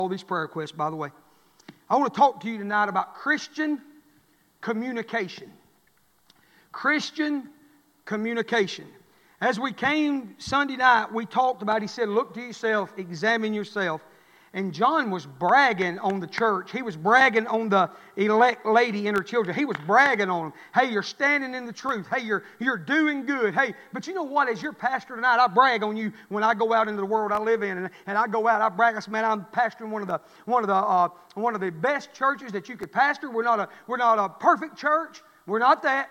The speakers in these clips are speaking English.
all these prayer requests, by the way. I want to talk to you tonight about Christian communication. Christian communication. As we came Sunday night, we talked about, he said, look to yourself, examine yourself. And John was bragging on the church. He was bragging on the elect lady and her children. He was bragging on them. Hey, you're standing in the truth. Hey, you're doing good. Hey, but you know what? As your pastor tonight, I brag on you when I go out into the world I live in, and I go out. I brag. I say, man, I'm pastoring one of the best churches that you could pastor. We're not a perfect church. We're not that.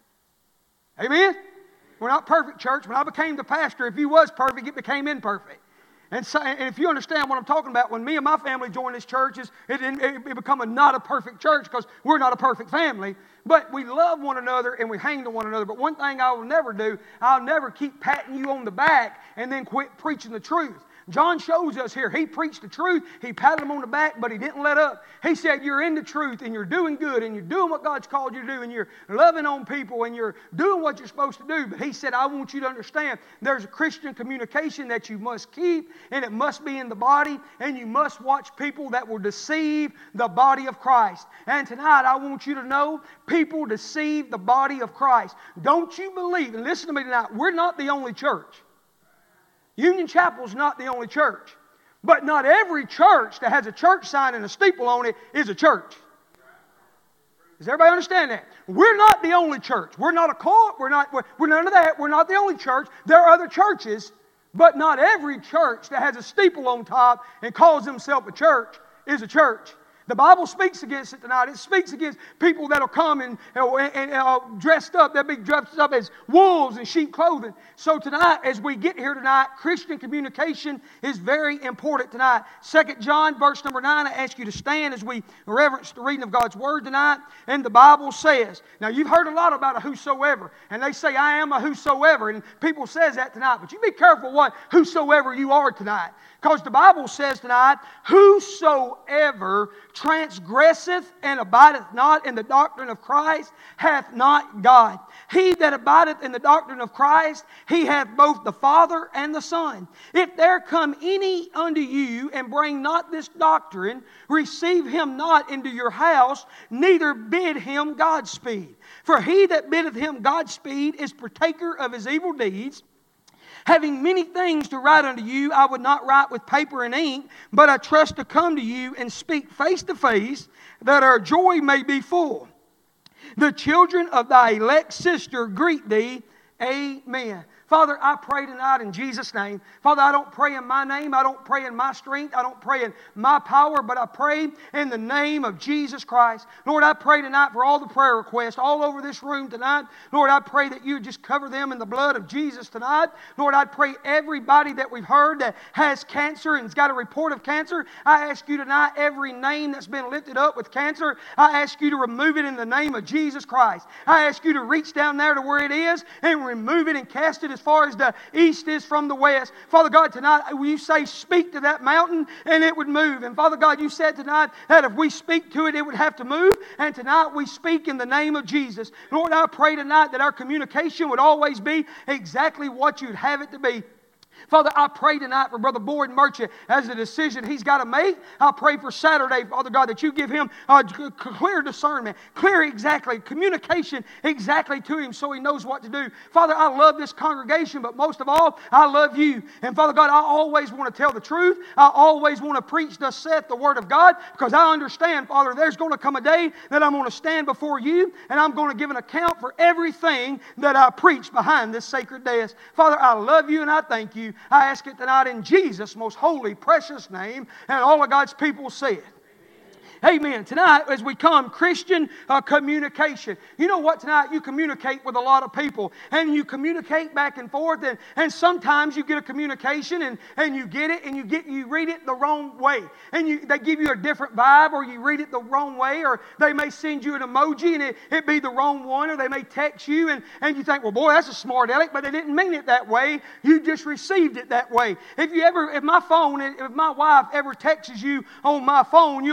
Amen. We're not perfect church. When I became the pastor, if you was perfect, it became imperfect. And if you understand what I'm talking about, when me and my family joined this church, it become not a perfect church because we're not a perfect family. But we love one another and we hang to one another. But one thing I will never do, I'll never keep patting you on the back and then quit preaching the truth. John shows us here, he preached the truth, he patted him on the back, but he didn't let up. He said, you're in the truth and you're doing good and you're doing what God's called you to do and you're loving on people and you're doing what you're supposed to do. But he said, I want you to understand there's a Christian communication that you must keep, and it must be in the body, and you must watch people that will deceive the body of Christ. And tonight I want you to know people deceive the body of Christ. Don't you believe, and listen to me tonight, we're not the only church. Union Chapel's not the only church. But not every church that has a church sign and a steeple on it is a church. Does everybody understand that? We're not the only church. We're not a cult. We're none of that. We're not the only church. There are other churches, but not every church that has a steeple on top and calls themselves a church is a church. The Bible speaks against it tonight. It speaks against people that'll come and dressed up. They'll be dressed up as wolves in sheep clothing. So tonight, as we get here tonight, Christian communication is very important tonight. 2 John, verse number 9, I ask you to stand as we reverence the reading of God's Word tonight. And the Bible says, now you've heard a lot about a whosoever, and they say, I am a whosoever, and people says that tonight. But you be careful what whosoever you are tonight. Because the Bible says tonight, whosoever transgresseth and abideth not in the doctrine of Christ hath not God. He that abideth in the doctrine of Christ, he hath both the Father and the Son. If there come any unto you and bring not this doctrine, receive him not into your house, neither bid him Godspeed. For he that biddeth him Godspeed is partaker of his evil deeds. Having many things to write unto you, I would not write with paper and ink, but I trust to come to you and speak face to face, that our joy may be full. The children of thy elect sister greet thee. Amen. Father, I pray tonight in Jesus' name. Father, I don't pray in my name. I don't pray in my strength. I don't pray in my power, but I pray in the name of Jesus Christ. Lord, I pray tonight for all the prayer requests all over this room tonight. Lord, I pray that you just cover them in the blood of Jesus tonight. Lord, I pray everybody that we've heard that has cancer and has got a report of cancer, I ask you tonight, every name that's been lifted up with cancer, I ask you to remove it in the name of Jesus Christ. I ask you to reach down there to where it is and remove it and cast it as far as the east is from the west. Father God, tonight you say speak to that mountain and it would move. And Father God, you said tonight that if we speak to it, it would have to move. And tonight we speak in the name of Jesus. Lord, I pray tonight that our communication would always be exactly what you'd have it to be. Father, I pray tonight for Brother Boyd Merchant as a decision he's got to make. I pray for Saturday, Father God, that you give him clear discernment, clear exactly, communication exactly to him so he knows what to do. Father, I love this congregation, but most of all, I love you. And Father God, I always want to tell the truth. I always want to preach thus saith the Word of God, because I understand, Father, there's going to come a day that I'm going to stand before you and I'm going to give an account for everything that I preach behind this sacred desk. Father, I love you and I thank you. I ask it tonight in Jesus' most holy, precious name, and all of God's people say it. Amen. Tonight, as we come, Christian communication. You know what? Tonight, you communicate with a lot of people, and you communicate back and forth, and sometimes you get a communication, and you get it, and you read it the wrong way, and they give you a different vibe, or you read it the wrong way, or they may send you an emoji, and it be the wrong one, or they may text you, and you think, well, boy, that's a smart aleck, but they didn't mean it that way. You just received it that way. If my wife ever texts you on my phone, you'll know it's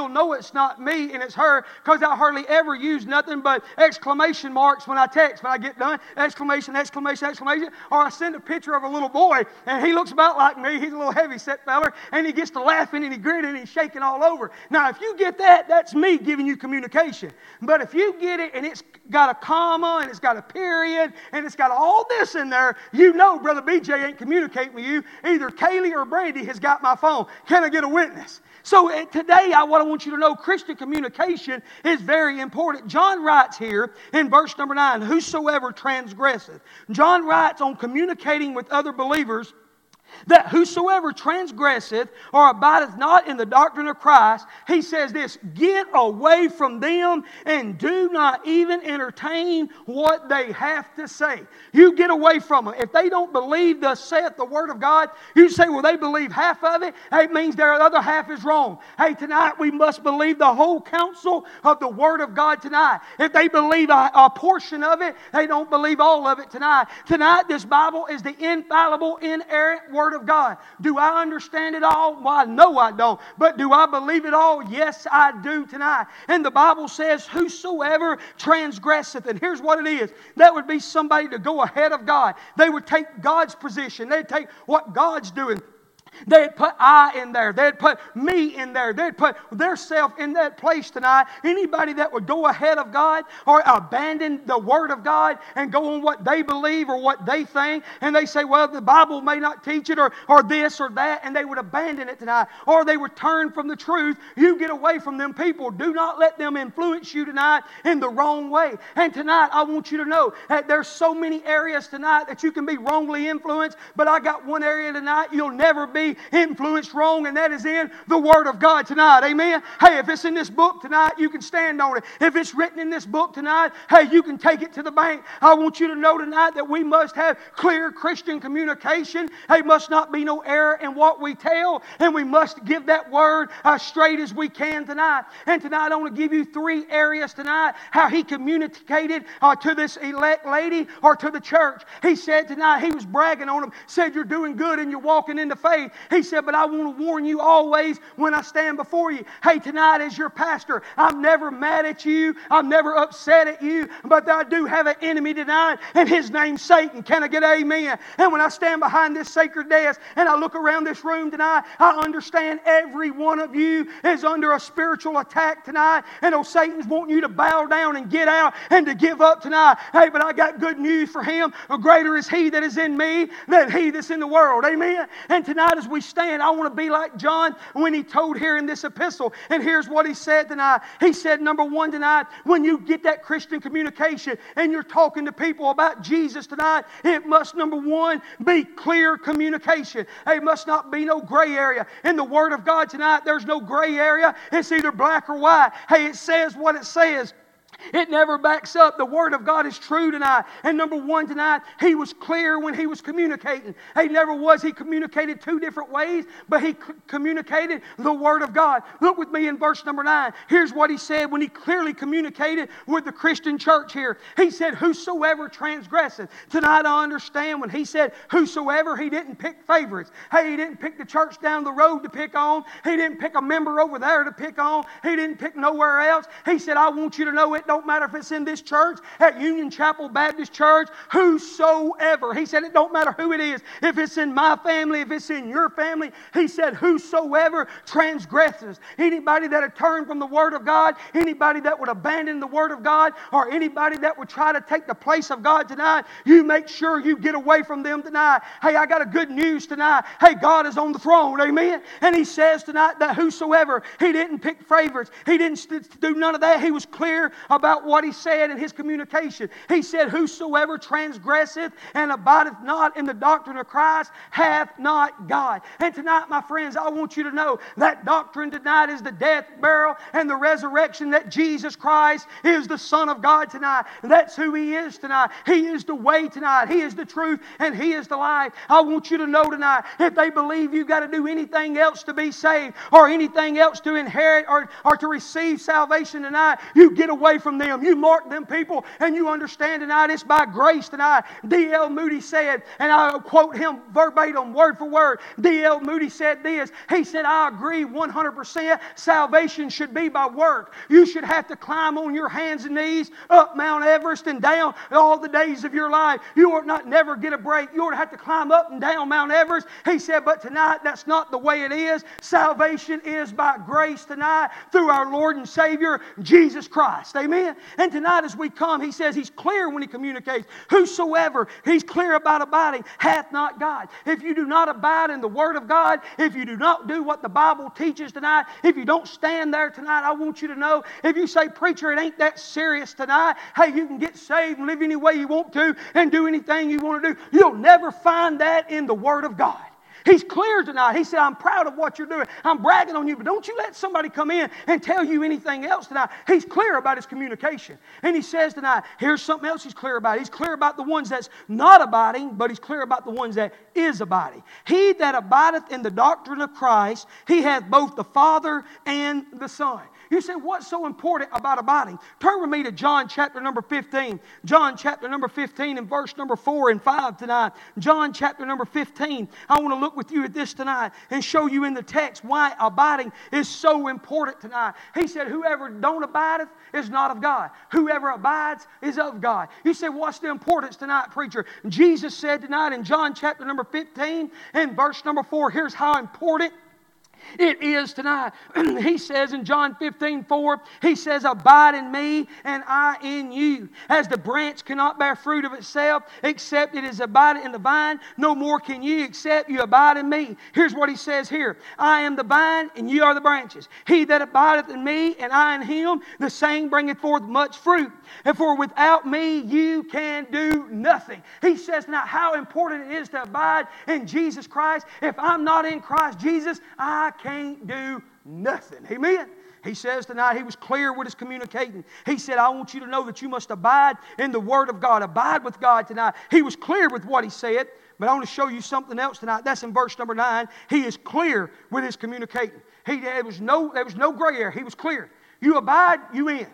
it's not me and it's her, because I hardly ever use nothing but exclamation marks when I text. When I get done, exclamation, exclamation, exclamation. Or I send a picture of a little boy, and he looks about like me. He's a little heavy-set feller, and he gets to laughing and he grinning and he's shaking all over. Now, if you get that, that's me giving you communication. But if you get it and it's got a comma and it's got a period and it's got all this in there, you know Brother BJ ain't communicating with you. Either Kaylee or Brandy has got my phone. Can I get a witness? So today, what I want you to know, Christian communication is very important. John writes here in verse number 9, whosoever transgresseth. John writes on communicating with other believers that whosoever transgresseth or abideth not in the doctrine of Christ, he says this, get away from them and do not even entertain what they have to say. You get away from them. If they don't believe thus saith the Word of God, you say, well, they believe half of it. It means their other half is wrong. Hey, tonight we must believe the whole counsel of the Word of God tonight. If they believe a portion of it, they don't believe all of it tonight. Tonight, this Bible is the infallible, inerrant Word of God. Do I understand it all? Well, no, I don't. But do I believe it all? Yes, I do tonight. And the Bible says, whosoever transgresseth. And here's what it is. That would be somebody to go ahead of God. They would take God's position. They'd take what God's doing. They'd put I in there. They'd put me in there. They'd put their self in that place tonight. Anybody that would go ahead of God or abandon the Word of God and go on what they believe or what they think, and they say, well, the Bible may not teach it or this or that, and they would abandon it tonight. Or they would turn from the truth. You get away from them people. Do not let them influence you tonight in the wrong way. And tonight, I want you to know that there's so many areas tonight that you can be wrongly influenced, but I got one area tonight you'll never be influenced wrong, and that is in the Word of God tonight. Amen. Hey, if it's in this book tonight, you can stand on it. If it's written in this book tonight, hey, you can take it to the bank. I want you to know tonight that we must have clear Christian communication. There must not be no error in what we tell, and we must give that word as straight as we can tonight. And tonight I want to give you 3 areas tonight how he communicated to this elect lady or to the church. He said tonight, he was bragging on them, said you're doing good and you're walking into faith. He said, but I want to warn you always when I stand before you. Hey, tonight as your pastor, I'm never mad at you. I'm never upset at you. But I do have an enemy tonight, and his name's Satan. Can I get an amen? And when I stand behind this sacred desk and I look around this room tonight, I understand every one of you is under a spiritual attack tonight. And Satan's wanting you to bow down and get out and to give up tonight. Hey, but I got good news for him. Greater is he that is in me than he that's in the world. Amen? And tonight as we stand, I want to be like John when he told here in this epistle. And here's what he said tonight. He said, number 1 tonight, when you get that Christian communication and you're talking to people about Jesus tonight, it must, number 1, be clear communication. It must not be no gray area. In the Word of God tonight, there's no gray area. It's either black or white. Hey, it says what it says. It never backs up. The Word of God is true tonight. And number 1 tonight, he was clear when he was communicating. He never was. He communicated 2 different ways, but he communicated the Word of God. Look with me in verse number 9. Here's what he said when he clearly communicated with the Christian church here. He said, whosoever transgresseth. Tonight I understand when he said whosoever, he didn't pick favorites. Hey, he didn't pick the church down the road to pick on. He didn't pick a member over there to pick on. He didn't pick nowhere else. He said, I want you to know it don't matter if it's in this church, at Union Chapel Baptist Church, whosoever. He said it don't matter who it is. If it's in my family, if it's in your family, he said whosoever transgresses. Anybody that had turned from the Word of God, anybody that would abandon the Word of God, or anybody that would try to take the place of God tonight, you make sure you get away from them tonight. Hey, I got a good news tonight. Hey, God is on the throne. Amen. And he says tonight that whosoever, he didn't pick favorites. He didn't do none of that. He was clear about what he said in his communication. He said, whosoever transgresseth and abideth not in the doctrine of Christ hath not God. And tonight, my friends, I want you to know that doctrine tonight is the death, burial, and the resurrection, that Jesus Christ is the Son of God tonight. That's who he is tonight. He is the way tonight. He is the truth, and he is the life. I want you to know tonight, if they believe you've got to do anything else to be saved or anything else to inherit or to receive salvation tonight, you get away from from them. You mark them people, and you understand tonight it's by grace tonight. D.L. Moody said, and I'll quote him verbatim, word for word. D.L. Moody said this. He said, I agree 100%. Salvation should be by work. You should have to climb on your hands and knees up Mount Everest and down all the days of your life. You ought not never get a break. You ought to have to climb up and down Mount Everest. He said, but tonight that's not the way it is. Salvation is by grace tonight through our Lord and Savior, Jesus Christ. Amen? And tonight as we come, he says he's clear when he communicates. Whosoever, he's clear about abiding, hath not God. If you do not abide in the Word of God, if you do not do what the Bible teaches tonight, if you don't stand there tonight, I want you to know, if you say, preacher, it ain't that serious tonight, hey, you can get saved and live any way you want to and do anything you want to do. You'll never find that in the Word of God. He's clear tonight. He said, I'm proud of what you're doing. I'm bragging on you, but don't you let somebody come in and tell you anything else tonight. He's clear about his communication. And he says tonight, here's something else he's clear about. He's clear about the ones that's not abiding, but he's clear about the ones that is abiding. He that abideth in the doctrine of Christ, he hath both the Father and the Son. You say, what's so important about abiding? Turn with me to John chapter number 15. John chapter number 15 and verse number 4 and 5 tonight. John chapter number 15. I want to look with you at this tonight and show you in the text why abiding is so important tonight. He said, whoever don't abideth is not of God. Whoever abides is of God. You say, what's the importance tonight, preacher? Jesus said tonight in John chapter number 15 and verse number 4, here's how important it is tonight. He says in John 15:4, he says, abide in me and I in you. As the branch cannot bear fruit of itself, except it is abiding in the vine, no more can you except you abide in me. Here's what he says here. I am the vine and ye are the branches. He that abideth in me and I in him, the same bringeth forth much fruit. And for without me you can do nothing. He says now how important it is to abide in Jesus Christ. If I'm not in Christ Jesus, I can't do nothing. Amen? He says tonight, he was clear with his communicating. He said, I want you to know that you must abide in the Word of God. Abide with God tonight. He was clear with what he said, but I want to show you something else tonight. That's in verse number 9. He is clear with his communicating. There was no gray area. He was clear. You abide, you in.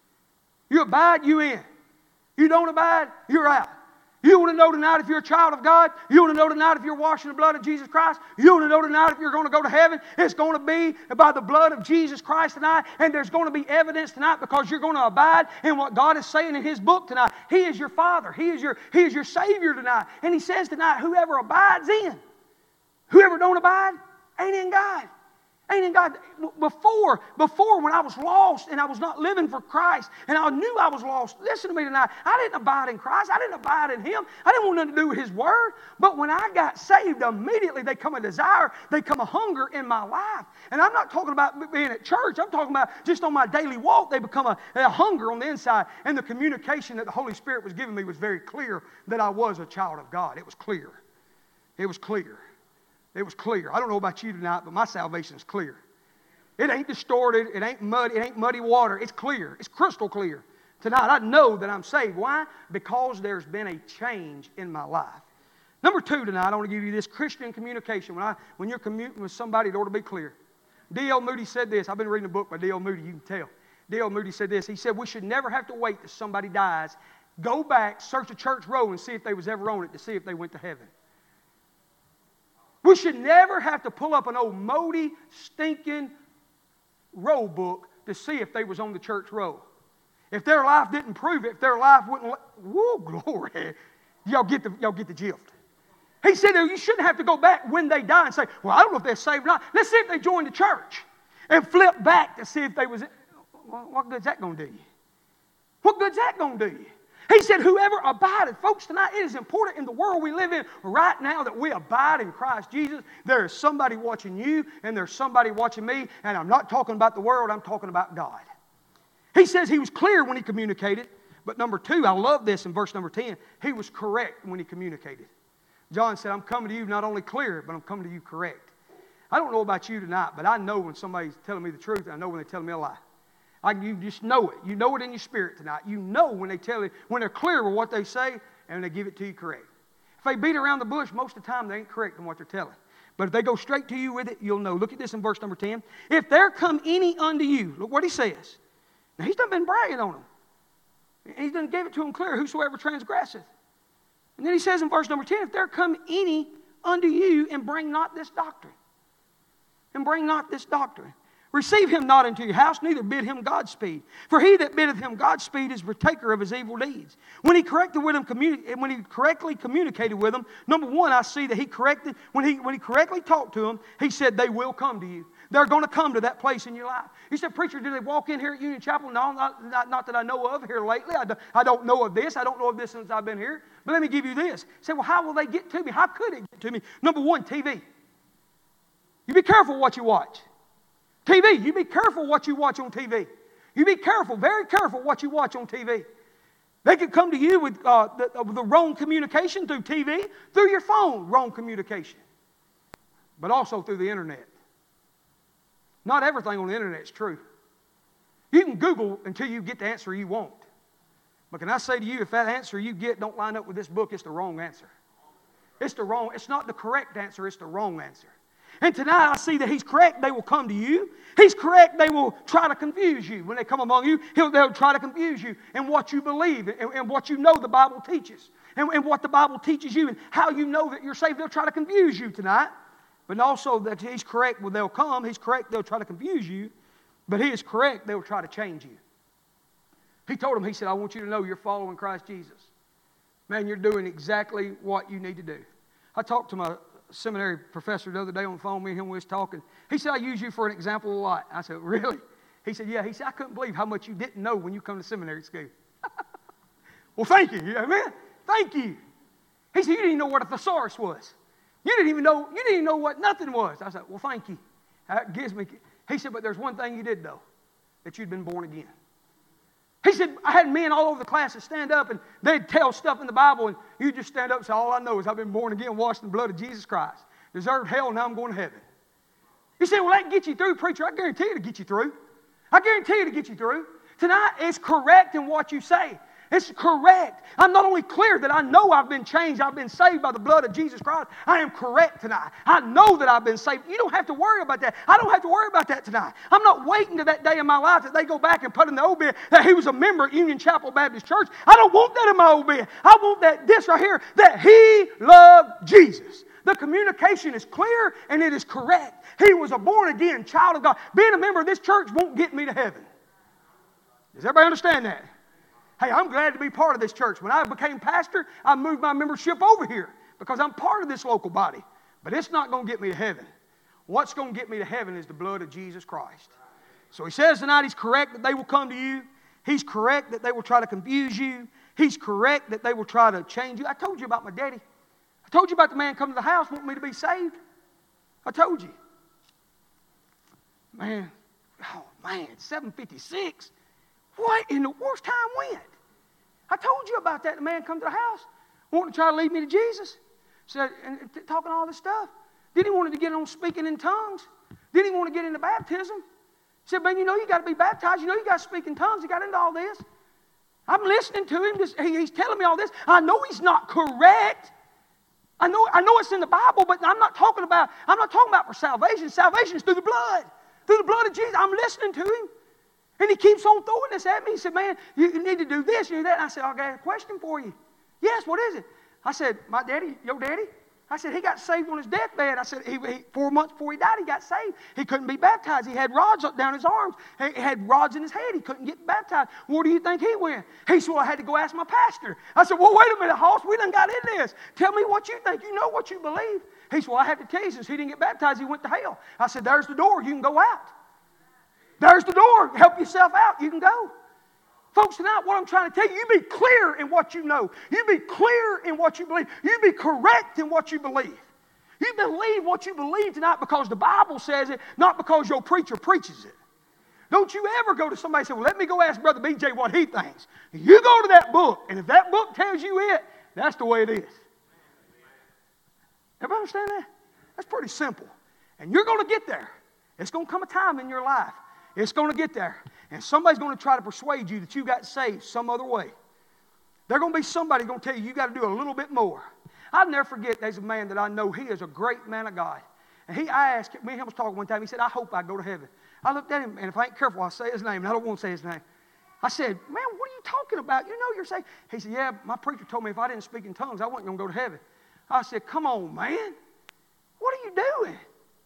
You abide, you in. You don't abide, you're out. You want to know tonight if you're a child of God? You want to know tonight if you're washed in the blood of Jesus Christ? You want to know tonight if you're going to go to heaven? It's going to be by the blood of Jesus Christ tonight. And there's going to be evidence tonight because you're going to abide in what God is saying in His book tonight. He is your Father. He is your Savior tonight. And He says tonight, whoever abides in. Whoever don't abide ain't in God. Ain't in God. Before when I was lost and I was not living for Christ and I knew I was lost, listen to me tonight. I didn't abide in Christ. I didn't abide in Him. I didn't want nothing to do with His Word. But when I got saved, immediately there come a desire, there come a hunger in my life. And I'm not talking about being at church. I'm talking about just on my daily walk, they become a hunger on the inside. And the communication that the Holy Spirit was giving me was very clear that I was a child of God. It was clear. It was clear. It was clear. I don't know about you tonight, but my salvation is clear. It ain't distorted. It ain't muddy. It ain't muddy water. It's clear. It's crystal clear. Tonight, I know that I'm saved. Why? Because there's been a change in my life. Number 2 tonight, I want to give you this Christian communication. When you're commuting with somebody, it ought to be clear. D.L. Moody said this. I've been reading a book by D.L. Moody. You can tell. D.L. Moody said this. He said, we should never have to wait till somebody dies. Go back, search a church roll, and see if they was ever on it to see if they went to heaven. We should never have to pull up an old moldy, stinking roll book to see if they was on the church roll. If their life didn't prove it, if their life wouldn't, woo, glory, y'all get the gist. He said you shouldn't have to go back when they die and say, well, I don't know if they're saved or not. Let's see if they joined the church. And flip back to see if they was, well, what good's that going to do you? What good's that going to do you? He said, whoever abideth. Folks, tonight it is important in the world we live in right now that we abide in Christ Jesus. There is somebody watching you and there's somebody watching me. And I'm not talking about the world. I'm talking about God. He says he was clear when he communicated. But number 2, I love this in verse number 10. He was correct when he communicated. John said, I'm coming to you not only clear, but I'm coming to you correct. I don't know about you tonight, but I know when somebody's telling me the truth. And I know when they're telling me a lie. You just know it. You know it in your spirit tonight. You know when they tell you, when they're clear with what they say, and they give it to you correct. If they beat around the bush, most of the time they ain't correct in what they're telling. But if they go straight to you with it, you'll know. Look at this in verse number 10. If there come any unto you, look what he says. Now he's not been bragging on them. And he done gave it to them clear, whosoever transgresseth. And then he says in verse number 10, if there come any unto you and bring not this doctrine, and bring not this doctrine, receive him not into your house, neither bid him Godspeed. For he that biddeth him Godspeed is partaker of his evil deeds. When he correctly communicated with them, number one, I see that he corrected, when he correctly talked to them, he said, they will come to you. They're going to come to that place in your life. You said, preacher, do they walk in here at Union Chapel? No, not that I know of here lately. I don't know of this. I don't know of this since I've been here. But let me give you this. You say, well, how will they get to me? How could it get to me? Number one, TV. You be careful what you watch. TV, you be careful what you watch on TV. You be careful, very careful what you watch on TV. They could come to you with the wrong communication through TV, through your phone, wrong communication, but also through the internet. Not everything on the internet is true. You can Google until you get the answer you want. But can I say to you, if that answer you get don't line up with this book, it's the wrong answer. It's not the correct answer, it's the wrong answer. And tonight I see that he's correct, they will come to you. He's correct, they will try to confuse you. When they come among you, they'll try to confuse you in what you believe and what you know the Bible teaches. And what the Bible teaches you and how you know that you're saved. They'll try to confuse you tonight. But also that he's correct, well, they'll come. He's correct, they'll try to confuse you. But he is correct, they'll try to change you. He told them, he said, I want you to know you're following Christ Jesus. Man, you're doing exactly what you need to do. I talked to my seminary professor the other day on the phone. Me and him was talking. He said, I use you for an example a lot. I said, really? He said, yeah. He said, I couldn't believe how much you didn't know when you come to seminary school. Well, thank you. Amen. Thank you. He said, you didn't even know what a thesaurus was. You didn't even know what nothing was. I said, well, thank you. That gives me. He said, but there's one thing you did know, that you'd been born again. He said, I had men all over the class that stand up and they'd tell stuff in the Bible and you just stand up and say, all I know is I've been born again, washed in the blood of Jesus Christ. Deserved hell, now I'm going to heaven. You say, well, that can get you through, preacher. I guarantee you to get you through. I guarantee you to get you through. Tonight is correct in what you say. It's correct. I'm not only clear that I know I've been changed, I've been saved by the blood of Jesus Christ. I am correct tonight. I know that I've been saved. You don't have to worry about that. I don't have to worry about that tonight. I'm not waiting to that day in my life that they go back and put in the obit that he was a member at Union Chapel Baptist Church. I don't want that in my obit. I want this right here, that he loved Jesus. The communication is clear and it is correct. He was a born-again child of God. Being a member of this church won't get me to heaven. Does everybody understand that? Hey, I'm glad to be part of this church. When I became pastor, I moved my membership over here because I'm part of this local body. But it's not going to get me to heaven. What's going to get me to heaven is the blood of Jesus Christ. So he says tonight he's correct that they will come to you. He's correct that they will try to confuse you. He's correct that they will try to change you. I told you about my daddy. I told you about the man coming to the house wanting me to be saved. I told you. Man, 7:56. What in the worst time went? I told you about that. The man come to the house, wanting to try to lead me to Jesus. Said, and talking all this stuff. Then he wanted to get on speaking in tongues. Then he wanted to get into baptism. He said, man, you know you got to be baptized. You know you got to speak in tongues. He got into all this. I'm listening to him. He's telling me all this. I know he's not correct. I know it's in the Bible, but I'm not talking about for salvation. Salvation is through the blood. Through the blood of Jesus. I'm listening to him. And he keeps on throwing this at me. He said, man, you need to do this, you do that. And I said, I got a question for you. Yes, what is it? I said, my daddy, your daddy? I said, he got saved on his deathbed. I said, 4 months before he died, he got saved. He couldn't be baptized. He had rods up down his arms. He had rods in his head. He couldn't get baptized. Where do you think he went? He said, well, I had to go ask my pastor. I said, well, wait a minute, Hoss, we done got in this. Tell me what you think. You know what you believe. He said, well, I have to tell you, since he didn't get baptized, he went to hell. I said, there's the door. You can go out. There's the door. Help yourself out. You can go. Folks, tonight what I'm trying to tell you, you be clear in what you know. You be clear in what you believe. You be correct in what you believe. You believe what you believe tonight because the Bible says it, not because your preacher preaches it. Don't you ever go to somebody and say, well, let me go ask Brother BJ what he thinks. You go to that book, and if that book tells you it, that's the way it is. Everybody understand that? That's pretty simple. And you're going to get there. It's going to come a time in your life. It's going to get there. And somebody's going to try to persuade you that you got saved some other way. There's going to be somebody going to tell you got to do a little bit more. I'll never forget, there's a man that I know. He is a great man of God. And I asked, me and him was talking one time. He said, I hope I go to heaven. I looked at him, and if I ain't careful, I'll say his name. And I don't want to say his name. I said, man, what are you talking about? You know you're saying. He said, yeah, my preacher told me if I didn't speak in tongues, I wasn't going to go to heaven. I said, come on, man. What are you doing?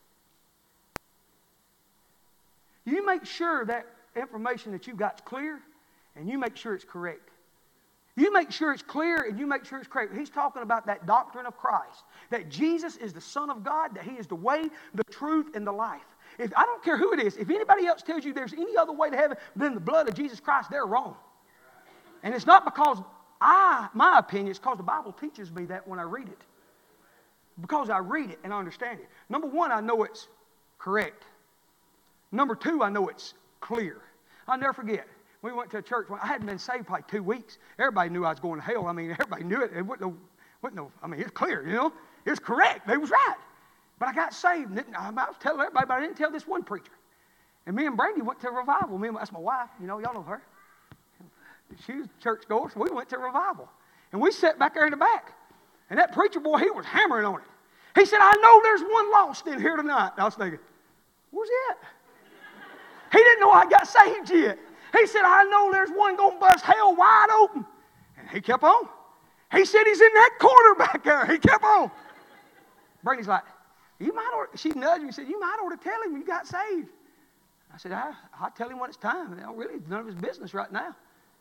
You make sure that information that you've got is clear, and you make sure it's correct. You make sure it's clear, and you make sure it's correct. He's talking about that doctrine of Christ, that Jesus is the Son of God, that He is the way, the truth, and the life. If I don't care who it is, if anybody else tells you there's any other way to heaven than the blood of Jesus Christ, they're wrong. And it's not because my opinion, it's because the Bible teaches me that when I read it. Because I read it and I understand it. Number one, I know it's correct. Number two, I know it's clear. I'll never forget. We went to a church. I hadn't been saved probably 2 weeks. Everybody knew I was going to hell. I mean, everybody knew it. It wasn't no, I mean, it's clear, you know. It was correct. It was right. But I got saved. I was telling everybody, but I didn't tell this one preacher. And me and Brandy went to a revival. That's my wife. You know, y'all know her. She was a church goer, so we went to a revival. And we sat back there in the back. And that preacher boy, he was hammering on it. He said, I know there's one lost in here tonight. And I was thinking, where's he at? He didn't know I got saved yet. He said, I know there's one going to bust hell wide open. And he kept on. He said, he's in that corner back there. He kept on. Brandy's like, she nudged me and said, you might ought to tell him you got saved. I said, I'll tell him when it's time. Really, it's none of his business right now.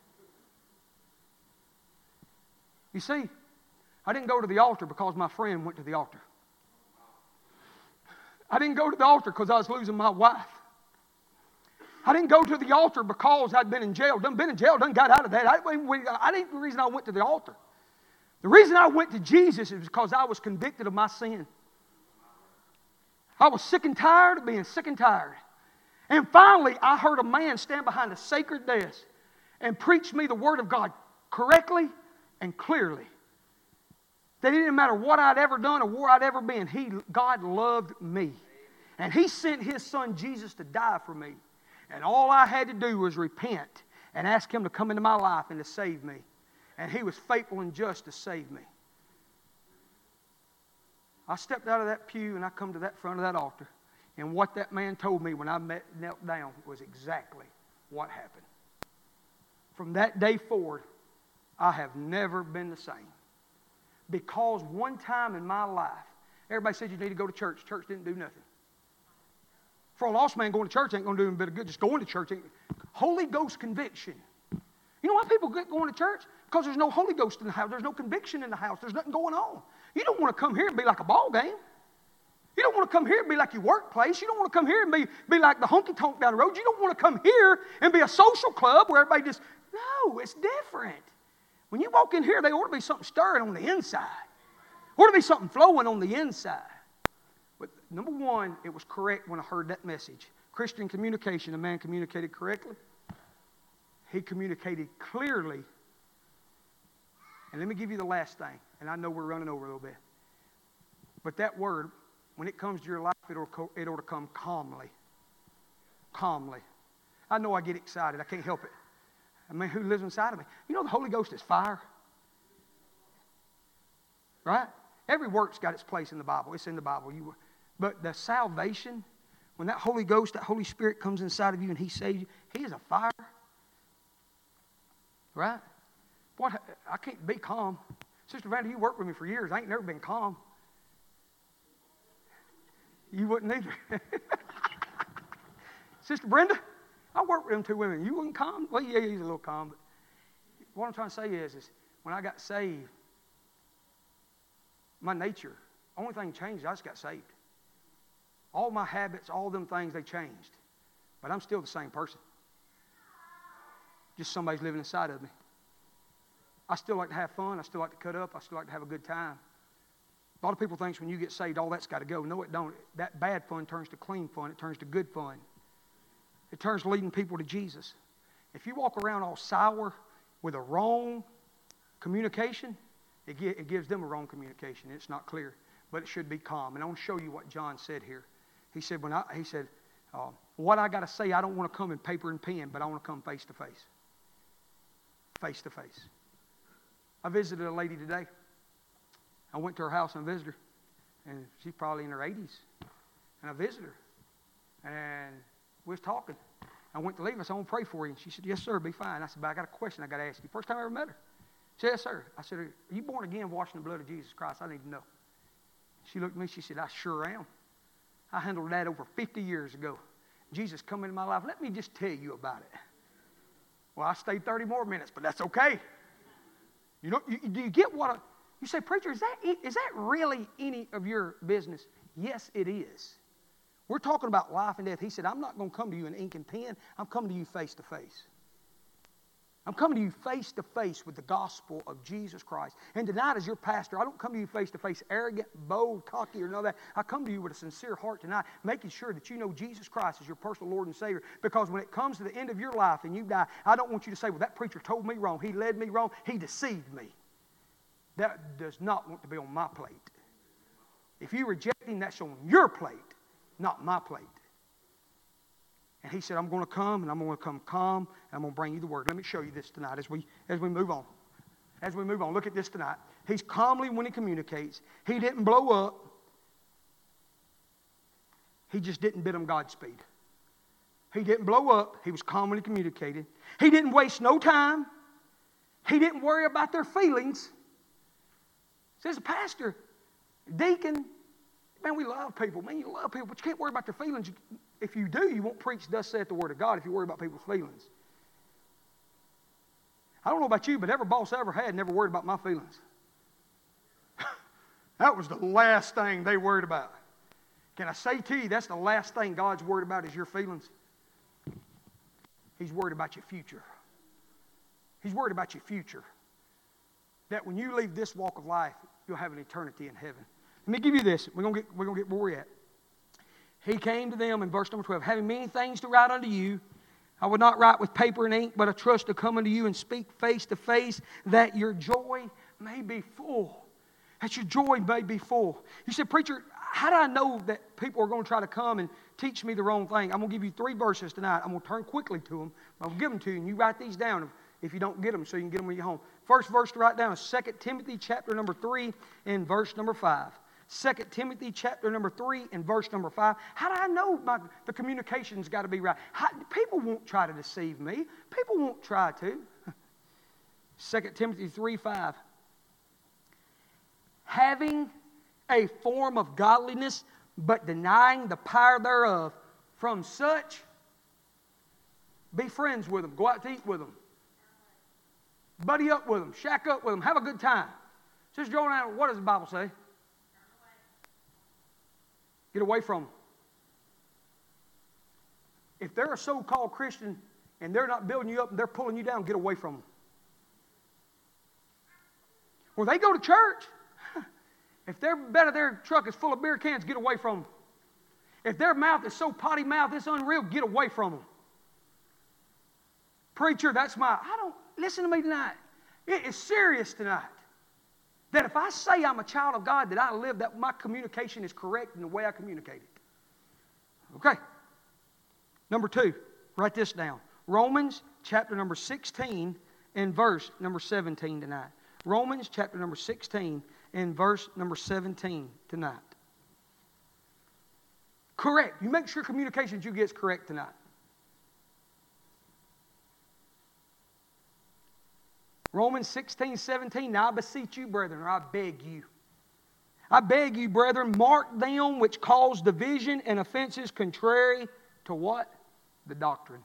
You see, I didn't go to the altar because my friend went to the altar. I didn't go to the altar because I was losing my wife. I didn't go to the altar because I'd been in jail. Done been in jail, done got out of that. I didn't the reason I went to the altar. The reason I went to Jesus is because I was convicted of my sin. I was sick and tired of being sick and tired. And finally, I heard a man stand behind a sacred desk and preach me the Word of God correctly and clearly. That it didn't matter what I'd ever done or where I'd ever been. God loved me. And He sent His Son Jesus to die for me. And all I had to do was repent and ask Him to come into my life and to save me. And He was faithful and just to save me. I stepped out of that pew and I come to that front of that altar. And what that man told me when I knelt down was exactly what happened. From that day forward, I have never been the same. Because one time in my life, everybody said you need to go to church. Church didn't do nothing. For a lost man, going to church ain't going to do him a bit of good. Just going to church ain't. Holy Ghost conviction. You know why people get going to church? Because there's no Holy Ghost in the house. There's no conviction in the house. There's nothing going on. You don't want to come here and be like a ball game. You don't want to come here and be like your workplace. You don't want to come here and be like the honky-tonk down the road. You don't want to come here and be a social club where everybody just, no, it's different. When you walk in here, there ought to be something stirring on the inside. There ought to be something flowing on the inside. But number one, it was correct when I heard that message. Christian communication, a man communicated correctly. He communicated clearly. And let me give you the last thing. And I know we're running over a little bit. But that word, when it comes to your life, it ought to come calmly. Calmly. I know I get excited. I can't help it. I mean, who lives inside of me? You know the Holy Ghost is fire. Right? Every work's got its place in the Bible. It's in the Bible. But the salvation, when that Holy Ghost, that Holy Spirit comes inside of you and He saves you, He is a fire. Right? What? I can't be calm. Sister Vanda, you worked with me for years. I ain't never been calm. You wouldn't either. Sister Brenda, I worked with them two women. You wasn't calm? Well, yeah, he's a little calm. But what I'm trying to say is when I got saved, my nature, only thing changed, I just got saved. All my habits, all them things, they changed. But I'm still the same person. Just somebody's living inside of me. I still like to have fun. I still like to cut up. I still like to have a good time. A lot of people think when you get saved, all that's got to go. No, it don't. That bad fun turns to clean fun. It turns to good fun. It turns to leading people to Jesus. If you walk around all sour with a wrong communication, it gives them a wrong communication. It's not clear, but it should be calm. And I want to show you what John said here. He said, what I got to say, I don't want to come in paper and pen, but I want to come face to face. Face to face. I visited a lady today. I went to her house and visited her. And she's probably in her 80s. And I visited her. And we was talking. I went to leave. I said, I want to pray for you. And she said, yes, sir, be fine. I said, but I got a question I got to ask you. First time I ever met her. She said, yes, sir. I said, are you born again, washing the blood of Jesus Christ? I need to know. She looked at me. She said, I sure am. I handled that over 50 years ago. Jesus come into my life. Let me just tell you about it. Well, I stayed 30 more minutes, but that's okay. You know, do you get what you say, preacher, is that really any of your business? Yes, it is. We're talking about life and death. He said, I'm not going to come to you in ink and pen. I'm coming to you face to face. I'm coming to you face to face with the gospel of Jesus Christ. And tonight, as your pastor, I don't come to you face to face arrogant, bold, cocky, or none of that. I come to you with a sincere heart tonight, making sure that you know Jesus Christ is your personal Lord and Savior. Because when it comes to the end of your life and you die, I don't want you to say, well, that preacher told me wrong. He led me wrong. He deceived me. That does not want to be on my plate. If you reject him, that's on your plate, not my plate. And he said, I'm going to come, and I'm going to come calm, and I'm going to bring you the word. Let me show you this tonight as we move on. As we move on, look at this tonight. He's calmly when he communicates. He didn't blow up. He just didn't bid them Godspeed. He didn't blow up. He was calmly communicated. He didn't waste no time. He didn't worry about their feelings. Says, pastor, deacon, man, we love people. Man, you love people, but you can't worry about their feelings. If you do, you won't preach thus saith the word of God if you worry about people's feelings. I don't know about you, but every boss I ever had never worried about my feelings. That was the last thing they worried about. Can I say to you, that's the last thing God's worried about is your feelings. He's worried about your future. He's worried about your future. That when you leave this walk of life, you'll have an eternity in heaven. Let me give you this. We're gonna get where we're at. He came to them in verse number 12, having many things to write unto you. I would not write with paper and ink, but I trust to come unto you and speak face to face, that your joy may be full. That your joy may be full. You said, preacher, how do I know that people are going to try to come and teach me the wrong thing? I'm going to give you 3 verses tonight. I'm going to turn quickly to them. I'll give them to you, and you write these down if you don't get them, so you can get them when you're home. First verse to write down is 2 Timothy chapter number 3 and verse number 5. 2 Timothy chapter number 3 and verse number 5. How do I know the communication's got to be right? People won't try to deceive me. People won't try to. 2 Timothy 3:5. Having a form of godliness, but denying the power thereof. From such, be friends with them. Go out to eat with them. Buddy up with them. Shack up with them. Have a good time. Sister Joanna, what does the Bible say? Get away from them. If they're a so-called Christian and they're not building you up and they're pulling you down, get away from them. Or they go to church. If their bed of their truck is full of beer cans, get away from them. If their mouth is so potty mouth it's unreal, get away from them. Preacher, listen to me tonight. It is serious tonight. That if I say I'm a child of God, that I live, that my communication is correct in the way I communicate it. Okay. Number 2, write this down. Romans chapter number 16 and verse number 17 tonight. Romans chapter number 16 and verse number 17 tonight. Correct. You make sure communications you get is correct tonight. Romans 16:17. Now I beseech you, brethren, or I beg you. I beg you, brethren, mark them which cause division and offenses contrary to what? The doctrine.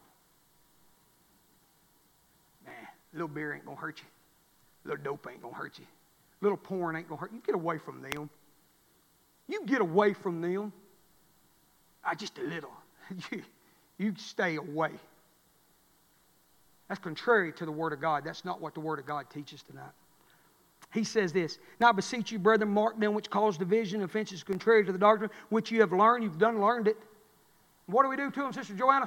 Man, a little beer ain't going to hurt you. A little dope ain't going to hurt you. A little porn ain't going to hurt you. You get away from them. You get away from them. Just a little. You stay away. That's contrary to the Word of God. That's not what the Word of God teaches tonight. He says this, now I beseech you, brethren, mark them which cause division and offenses contrary to the doctrine, which you have learned. You've learned it. What do we do to them, Sister Joanna?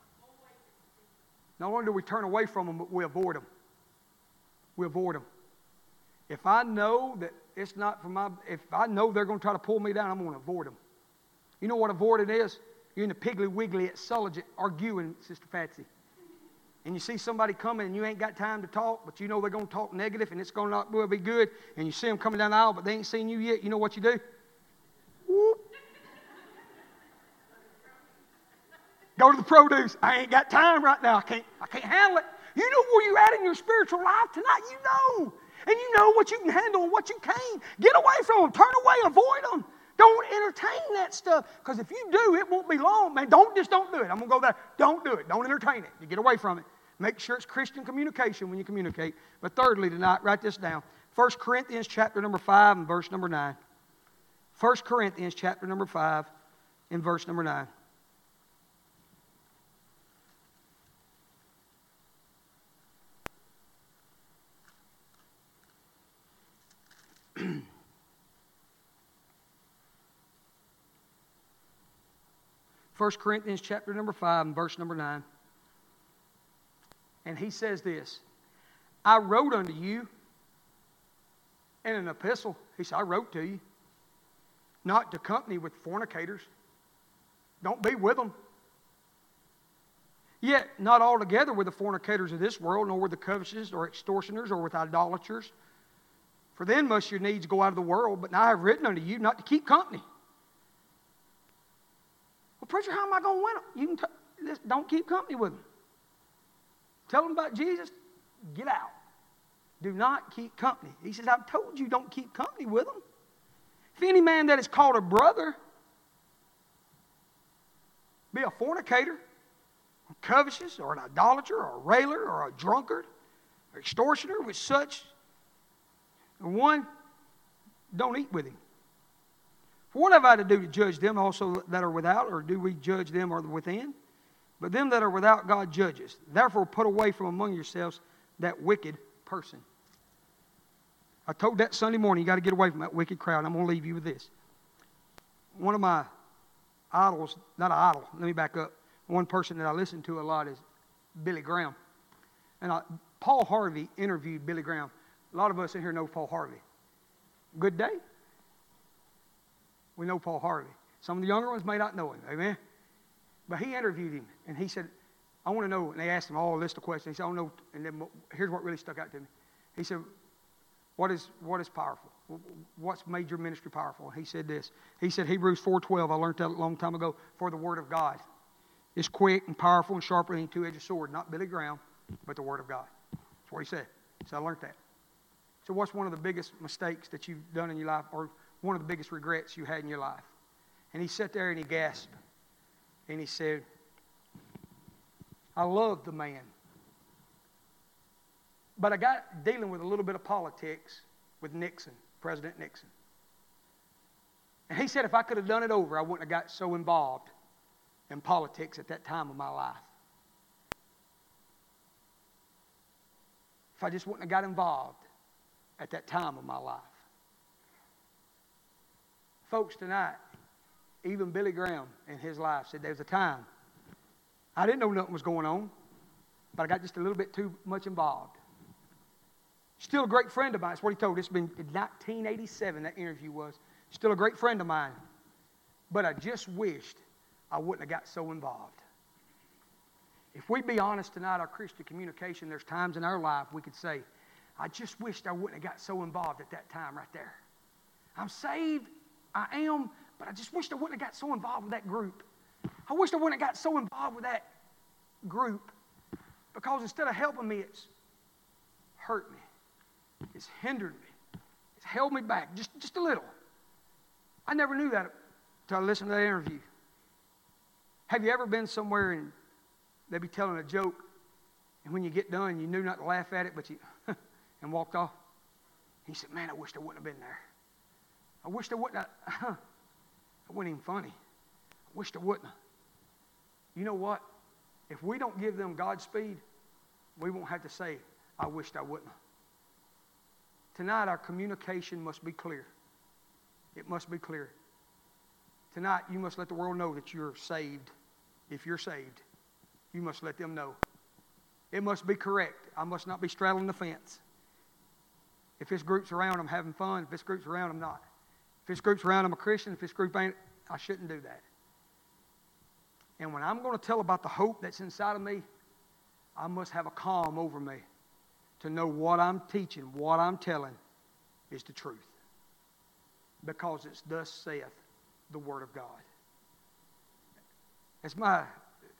Not only do we turn away from them, but we avoid them. We avoid them. If I know that it's not if I know they're going to try to pull me down, I'm going to avoid them. You know what avoiding is? You're in the Piggly Wiggly at Sulligent arguing, Sister Patsy. And you see somebody coming and you ain't got time to talk, but you know they're going to talk negative and it's going to not be good. And you see them coming down the aisle, but they ain't seen you yet. You know what you do? Whoop. Go to the produce. I ain't got time right now. I can't handle it. You know where you're at in your spiritual life tonight. You know. And you know what you can handle and what you can't. Get away from them. Turn away. Avoid them. Don't entertain that stuff. Because if you do, it won't be long. Man, don't do it. I'm going to go there. Don't do it. Don't entertain it. You get away from it. Make sure it's Christian communication when you communicate. But thirdly tonight, write this down. 1 Corinthians chapter number 5 and verse number 9. 1 Corinthians chapter number 5 and verse number 9. First Corinthians chapter number 5 and verse number 9. And he says this, I wrote unto you in an epistle. He said, I wrote to you, not to company with fornicators. Don't be with them. Yet not altogether with the fornicators of this world, nor with the covetous or extortioners, or with idolaters. For then must your needs go out of the world. But now I have written unto you not to keep company. Well, preacher, how am I going to win them? Don't keep company with them. Tell them about Jesus. Get out. Do not keep company. He says, I've told you don't keep company with them. If any man that is called a brother be a fornicator, or covetous, or an idolater, or a railer, or a drunkard, or extortioner, with such one, don't eat with him. For what have I to do to judge them also that are without, or do we judge them or within? But them that are without, God judges. Therefore put away from among yourselves that wicked person. I told that Sunday morning, you got to get away from that wicked crowd. I'm going to leave you with this. One of my idols, not an idol, let me back up. One person that I listen to a lot is Billy Graham. And Paul Harvey interviewed Billy Graham. A lot of us in here know Paul Harvey. Good day? We know Paul Harvey. Some of the younger ones may not know him. Amen? But he interviewed him, and he said, I want to know, and they asked him all a list of questions. He said, I don't know, and then here's what really stuck out to me. He said, what is powerful? What's made your ministry powerful? And he said this. He said, Hebrews 4:12, I learned that a long time ago, for the Word of God is quick and powerful and sharper than a two-edged sword. Not Billy Graham, but the Word of God. That's what he said. So I learned that. So what's one of the biggest mistakes that you've done in your life, or one of the biggest regrets you had in your life? And he sat there and he gasped. And he said, I love the man. But I got dealing with a little bit of politics with Nixon, President Nixon. And he said if I could have done it over, I wouldn't have got so involved in politics at that time of my life. If I just wouldn't have got involved at that time of my life. Folks, tonight, even Billy Graham in his life said there was a time I didn't know nothing was going on, but I got just a little bit too much involved. Still a great friend of mine. That's what he told. It's been in 1987, that interview was. Still a great friend of mine. But I just wished I wouldn't have got so involved. If we be honest tonight, our Christian communication, there's times in our life we could say, I just wished I wouldn't have got so involved at that time right there. I'm saved, I am, but I just wished I wouldn't have got so involved with that group. I wished I wouldn't have got so involved with that group, because instead of helping me, it's hurt me. It's hindered me. It's held me back just a little. I never knew that until I listened to that interview. Have you ever been somewhere and they be telling a joke, and when you get done, you knew not to laugh at it, but you and walked off? He said, man, I wished I wouldn't have been there. I wished I wouldn't have. It wasn't even funny. I wished I wouldn't have. You know what? If we don't give them Godspeed, we won't have to say, I wished I wouldn't have. Tonight, our communication must be clear. It must be clear. Tonight, you must let the world know that you're saved. If you're saved, you must let them know. It must be correct. I must not be straddling the fence. If this group's around, I'm having fun. If this group's around, I'm not. If this group's around, I'm a Christian. If this group ain't, I shouldn't do that. And when I'm going to tell about the hope that's inside of me, I must have a calm over me to know what I'm teaching, what I'm telling is the truth. Because it's thus saith the Word of God. It's my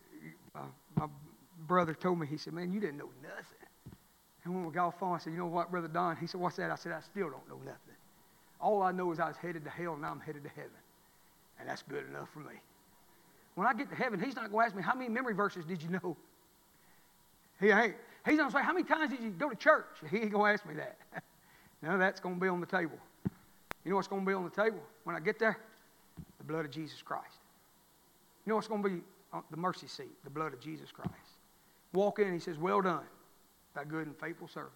My brother told me, he said, man, you didn't know nothing. And when we got off the phone, I said, you know what, Brother Don? He said, what's that? I said, I still don't know nothing. All I know is I was headed to hell, and now I'm headed to heaven. And that's good enough for me. When I get to heaven, he's not going to ask me, how many memory verses did you know? He's going to say, how many times did you go to church? He ain't going to ask me that. None of that's going to be on the table. You know what's going to be on the table when I get there? The blood of Jesus Christ. You know what's going to be on the mercy seat? The blood of Jesus Christ. Walk in, he says, well done, thy good and faithful servant.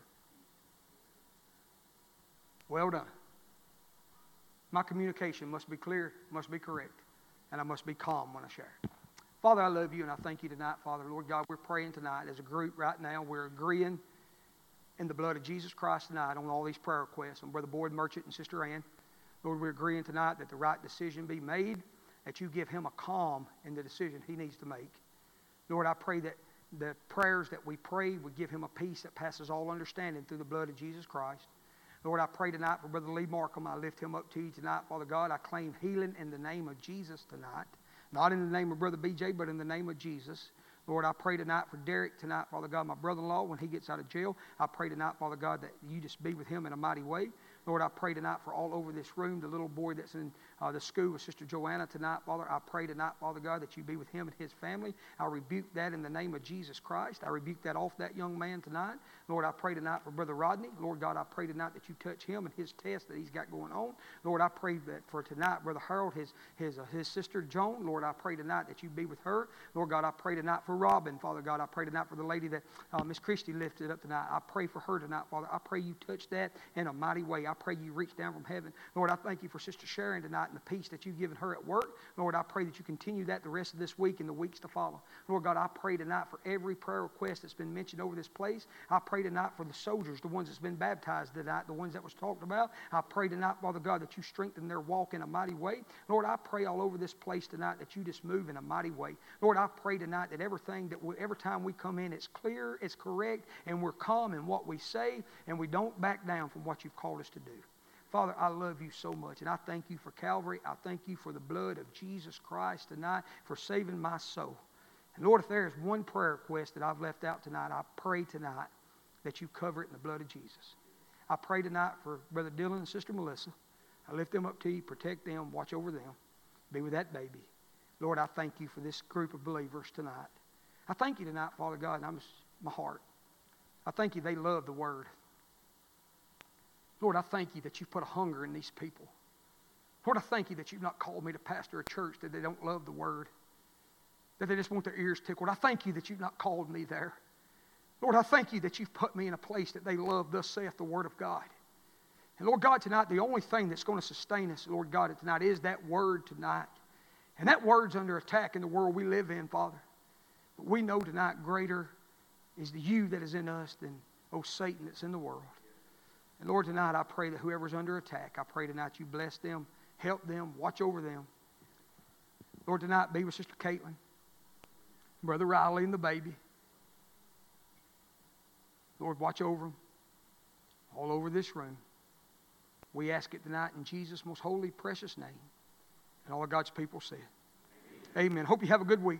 Well done. My communication must be clear, must be correct, and I must be calm when I share. Father, I love you, and I thank you tonight, Father. Lord God, we're praying tonight as a group right now. We're agreeing in the blood of Jesus Christ tonight on all these prayer requests. On Brother Boyd Merchant and Sister Ann. Lord, we're agreeing tonight that the right decision be made, that you give him a calm in the decision he needs to make. Lord, I pray that the prayers that we pray would give him a peace that passes all understanding through the blood of Jesus Christ. Lord, I pray tonight for Brother Lee Markham. I lift him up to you tonight, Father God. I claim healing in the name of Jesus tonight. Not in the name of Brother BJ, but in the name of Jesus. Lord, I pray tonight for Derek tonight, Father God, my brother-in-law, when he gets out of jail. I pray tonight, Father God, that you just be with him in a mighty way. Lord, I pray tonight for all over this room, the little boy that's in the school with Sister Joanna tonight, Father. I pray tonight, Father God, that you be with him and his family. I rebuke that in the name of Jesus Christ. I rebuke that off that young man tonight. Lord, I pray tonight for Brother Rodney. Lord God, I pray tonight that you touch him and his test that he's got going on. Lord, I pray that for tonight, Brother Harold, his sister Joan. Lord, I pray tonight that you be with her. Lord God, I pray tonight for Robin, Father God. I pray tonight for the lady that Miss Christie lifted up tonight. I pray for her tonight, Father. I pray you touch that in a mighty way. I pray you reach down from heaven. Lord, I thank you for Sister Sharon tonight and the peace that you've given her at work. Lord, I pray that you continue that the rest of this week and the weeks to follow. Lord God, I pray tonight for every prayer request that's been mentioned over this place. I pray tonight for the soldiers, the ones that's been baptized tonight, the ones that was talked about. I pray tonight, Father God, that you strengthen their walk in a mighty way. Lord, I pray all over this place tonight that you just move in a mighty way. Lord, I pray tonight that everything that every time we come in, it's clear, it's correct, and we're calm in what we say, and we don't back down from what you've called us to do. Father, I love you so much, and I thank you for Calvary. I thank you for the blood of Jesus Christ tonight for saving my soul. And Lord, if there is one prayer request that I've left out tonight, I pray tonight that you cover it in the blood of Jesus. I pray tonight for Brother Dylan and Sister Melissa. I lift them up to you, protect them, watch over them, be with that baby. Lord, I thank you for this group of believers tonight. I thank you tonight, Father God, and my heart. I thank you they love the Word. Lord, I thank you that you've put a hunger in these people. Lord, I thank you that you've not called me to pastor a church that they don't love the Word, that they just want their ears tickled. I thank you that you've not called me there. Lord, I thank you that you've put me in a place that they love, thus saith the Word of God. And Lord God, tonight, the only thing that's going to sustain us, Lord God, tonight is that Word tonight. And that Word's under attack in the world we live in, Father. But we know tonight greater is the you that is in us than, Satan that's in the world. And Lord, tonight I pray that whoever's under attack, I pray tonight you bless them, help them, watch over them. Lord, tonight be with Sister Caitlin, Brother Riley and the baby. Lord, watch over them all over this room. We ask it tonight in Jesus' most holy, precious name. And all of God's people said, Amen. Hope you have a good week.